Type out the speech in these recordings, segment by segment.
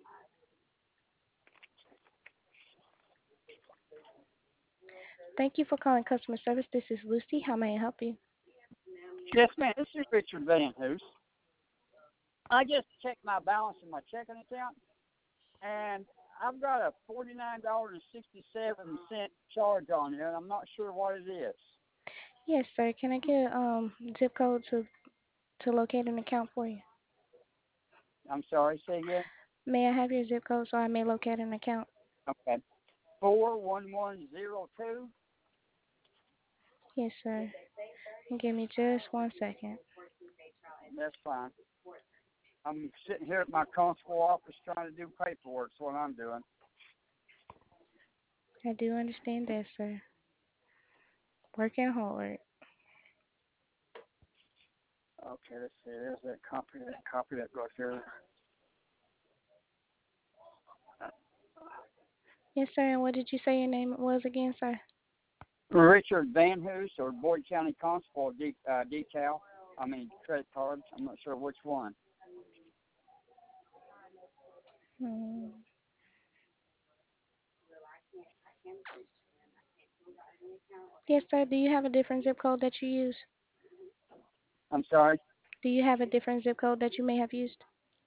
Thank you for calling customer service. This is Lucy. How may I help you? Yes, ma'am. This is Richard Van Hoos. I just checked my balance in my checking account, and I've got a $49.67 charge on here, and I'm not sure what it is. Yes, sir. Can I get a zip code to locate an account for you? I'm sorry, say again? May I have your zip code so I may locate an account? Okay. 41102. Yes, sir. Give me just 1 second. That's fine. I'm sitting here at my constable office trying to do paperwork. That's what I'm doing. I do understand that, sir. Working hard. Okay, let's see. There's that copy. That copy that goes here. Yes, sir. And what did you say your name was again, sir? Richard Van Hoos or Boyd County Constable decal. Credit cards. I'm not sure which one. Hmm. Yes, sir. Do you have a different zip code that you use? I'm sorry. Do you have a different zip code that you may have used?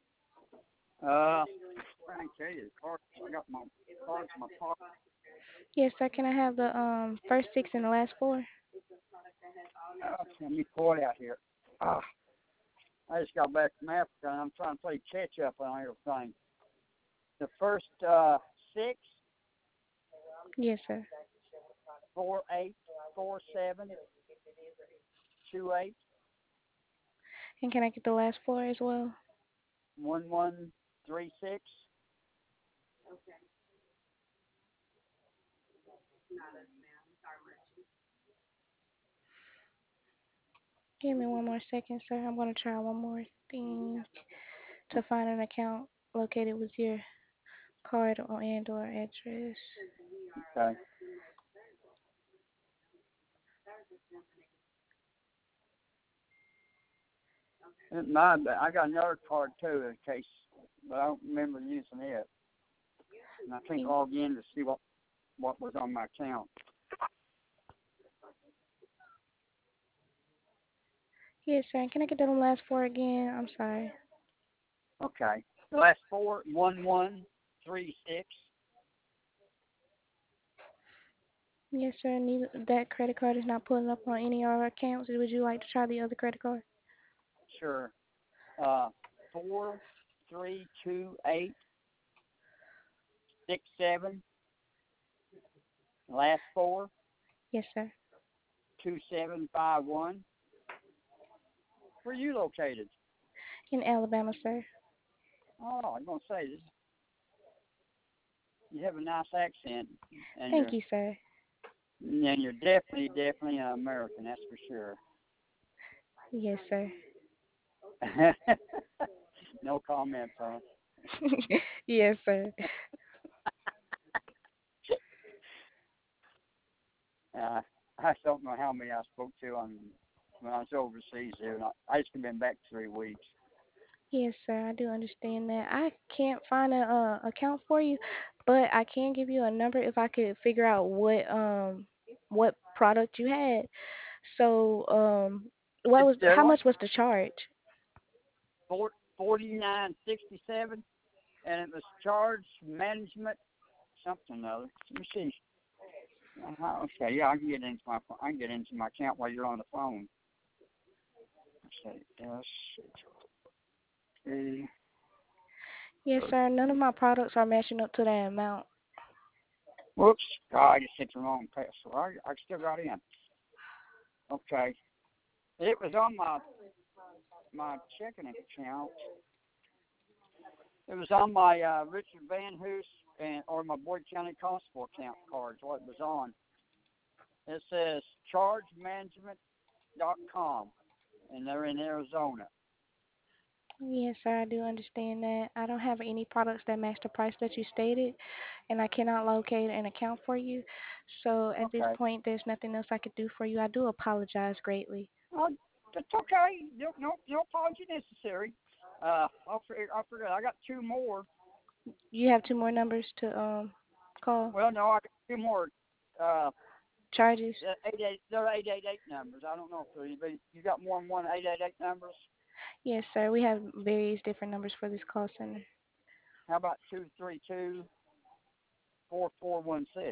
I can tell you the cards. I got my cards in my pocket. Yes, sir. Can I have the first six and the last four? Let me pull it out here. I just got back from Africa, and I'm trying to play catch up on everything. The first six, Yes, sir. 484728 And can I get the last four as well? 1136. Give me 1 more second, sir. I'm going to try one more thing to find an account located with your card or and/or address. Okay. I got another card too in case, but I don't remember using it. And I can't log in to see what was on my account. Yes, sir. And can I get the last four again? I'm sorry. Okay. The last four, 1136. Yes, sir. That credit card is not pulling up on any of our accounts. Would you like to try the other credit card? Sure. 432867. Last four, Yes, sir. 2751. Where are you located? In Alabama, sir. Oh, I'm gonna say this. You have a nice accent, and Thank you, sir. you're definitely an American. That's for sure. Yes, sir. No comments on. Yes, sir. I don't know how many I spoke to when I was overseas there. And I just been back 3 weeks. Yes, sir. I do understand that. I can't find a account for you, but I can give you a number if I could figure out what product you had. So It's how like much was the charge? 49.67, and it was charge management something or other. Let me see. Okay, yeah, I can get into my account while you're on the phone. Let's see. Okay. Yes, sir. None of my products are matching up to that amount. Whoops. Oh, I just hit the wrong password. I still got in. Okay. It was on my checking account. It was on my Richard Van Hoos or my Boyd County Constable account cards. What it was on. It says chargemanagement.com, and they're in Arizona. Yes, sir. I do understand that. I don't have any products that match the price that you stated, and I cannot locate an account for you. So at this Okay. point, there's nothing else I could do for you. I do apologize greatly. Oh, that's okay. No apology necessary. I'll figure. I got two more You have two more numbers to call Well, no, I got two more. Uh, charges. they're 888 numbers. I don't know if they're, but you got more than one 888 numbers. Yes, sir. We have various different numbers for this call center. How about 232-4416?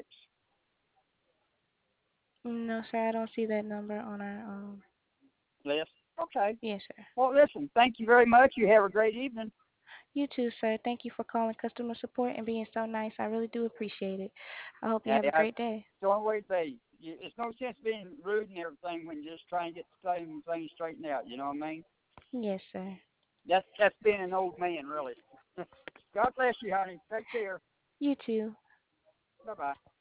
No, sir. I don't see that number on our List. Okay. Yes, sir. Well, listen. Thank you very much. You have a great evening. You too, sir. Thank you for calling customer support and being so nice. I really do appreciate it. I hope you Yeah, have a it's great day. the only way to be. It's no sense being rude and everything when you're just trying to get the same thing straightened out. You know what I mean? Yes, sir. That's being an old man, really. God bless you, honey. Take care. You too. Bye bye.